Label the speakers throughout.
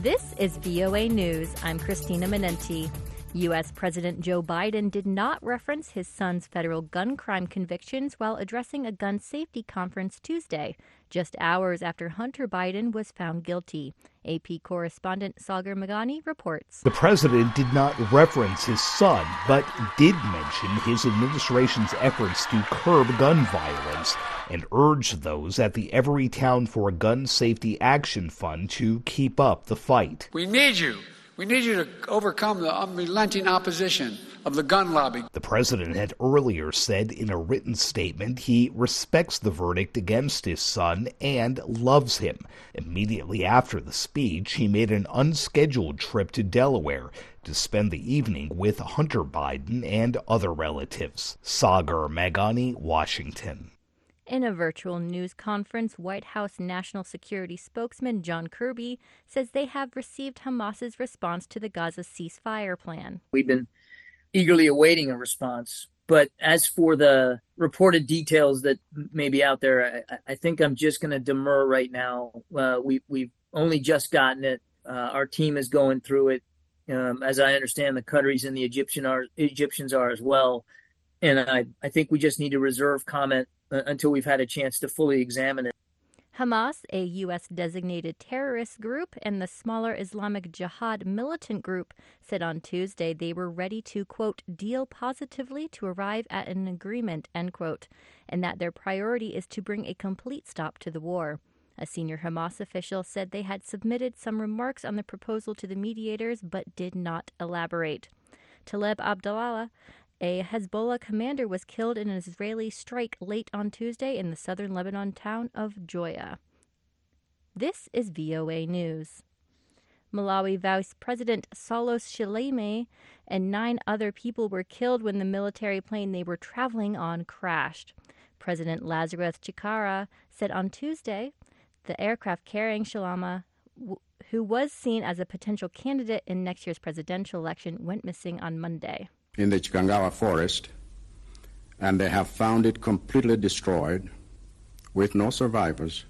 Speaker 1: This is VOA News. I'm Christina Minenti. U.S. President Joe Biden did not reference his son's federal gun crime convictions while addressing a gun safety conference Tuesday, just hours after Hunter Biden was found guilty. AP correspondent Sagar Meghani reports.
Speaker 2: The president did not reference his son, but did mention his administration's efforts to curb gun violence and urge those at the Everytown for a Gun Safety Action Fund to keep up the fight.
Speaker 3: We need you. We need you to overcome the unrelenting opposition of the gun lobby.
Speaker 2: The president had earlier said in a written statement he respects the verdict against his son and loves him. Immediately after the speech, he made an unscheduled trip to Delaware to spend the evening with Hunter Biden and other relatives. Sagar Meghani, Washington.
Speaker 1: In a virtual news conference, White House National Security spokesman John Kirby says they have received Hamas's response to the Gaza ceasefire plan.
Speaker 4: We've been eagerly awaiting a response, but as for the reported details that may be out there, I think I'm just going to demur right now. We've only just gotten it. Our team is going through it. As I understand, the Qataris and the Egyptians are as well. And I think we just need to reserve comment until we've had a chance to fully examine it.
Speaker 1: Hamas, a U.S.-designated terrorist group, and the smaller Islamic Jihad militant group said on Tuesday they were ready to, quote, deal positively to arrive at an agreement, end quote, and that their priority is to bring a complete stop to the war. A senior Hamas official said they had submitted some remarks on the proposal to the mediators but did not elaborate. Taleb Abdallah, a Hezbollah commander, was killed in an Israeli strike late on Tuesday in the southern Lebanon town of Joya. This is VOA News. Malawi Vice President Saulos Chileme and 9 other people were killed when the military plane they were traveling on crashed. President Lazarus Chakwera said on Tuesday the aircraft carrying Chilema, who was seen as a potential candidate in next year's presidential election, went missing on Monday.
Speaker 5: In the Chikangawa forest, and they have found it completely destroyed with no survivors,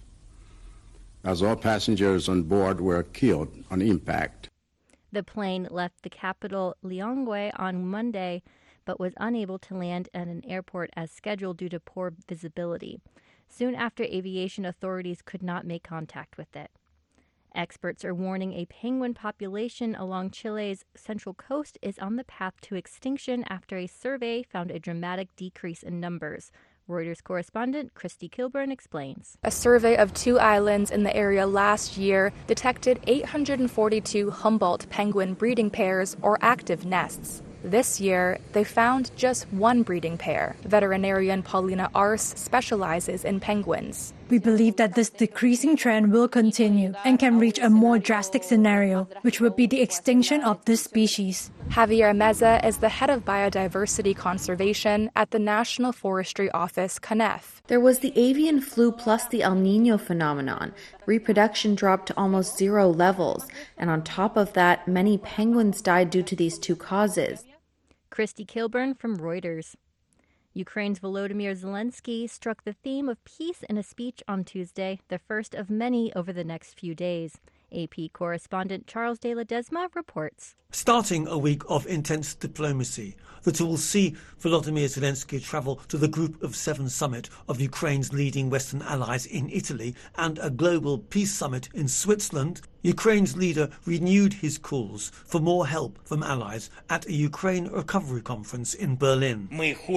Speaker 5: as all passengers on board were killed on impact.
Speaker 1: The plane left the capital Lilongwe on Monday, but was unable to land at an airport as scheduled due to poor visibility. Soon after, aviation authorities could not make contact with it. Experts are warning a penguin population along Chile's central coast is on the path to extinction after a survey found a dramatic decrease in numbers. Reuters correspondent Christy Kilburn explains.
Speaker 6: A survey of 2 islands in the area last year detected 842 Humboldt penguin breeding pairs or active nests. This year, they found just 1 breeding pair. Veterinarian Paulina Ars specializes in penguins.
Speaker 7: We believe that this decreasing trend will continue and can reach a more drastic scenario, which would be the extinction of this species.
Speaker 6: Javier Meza is the head of biodiversity conservation at the National Forestry Office, CONEF.
Speaker 8: There was the avian flu plus the El Niño phenomenon. Reproduction dropped to almost 0 levels, and on top of that, many penguins died due to these 2 causes.
Speaker 1: Christy Kilburn from Reuters. Ukraine's Volodymyr Zelensky struck the theme of peace in a speech on Tuesday, the first of many over the next few days. AP correspondent Charles de Ledesma reports.
Speaker 9: Starting a week of intense diplomacy that will see Volodymyr Zelensky travel to the Group of 7 summit of Ukraine's leading Western allies in Italy and a global peace summit in Switzerland, Ukraine's leader renewed his calls for more help from allies at a Ukraine recovery conference in Berlin.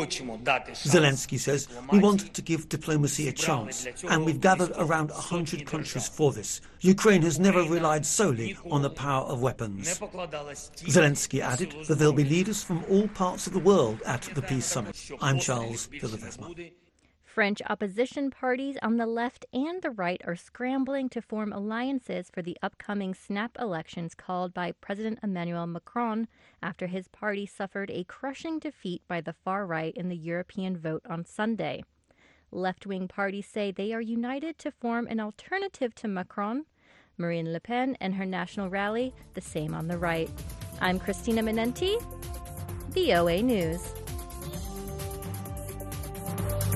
Speaker 9: Zelensky says, "We want to give diplomacy a chance, and we've gathered around 100 countries for this. Ukraine has never relied solely on the power of weapons." Zelensky added that there'll be leaders from all parts of the world at the peace summit. I'm Charles de Ledesma.
Speaker 1: French opposition parties on the left and the right are scrambling to form alliances for the upcoming snap elections called by President Emmanuel Macron after his party suffered a crushing defeat by the far right in the European vote on Sunday. Left-wing parties say they are united to form an alternative to Macron. Marine Le Pen and her national rally, the same on the right. I'm Christina Minenti, VOA News.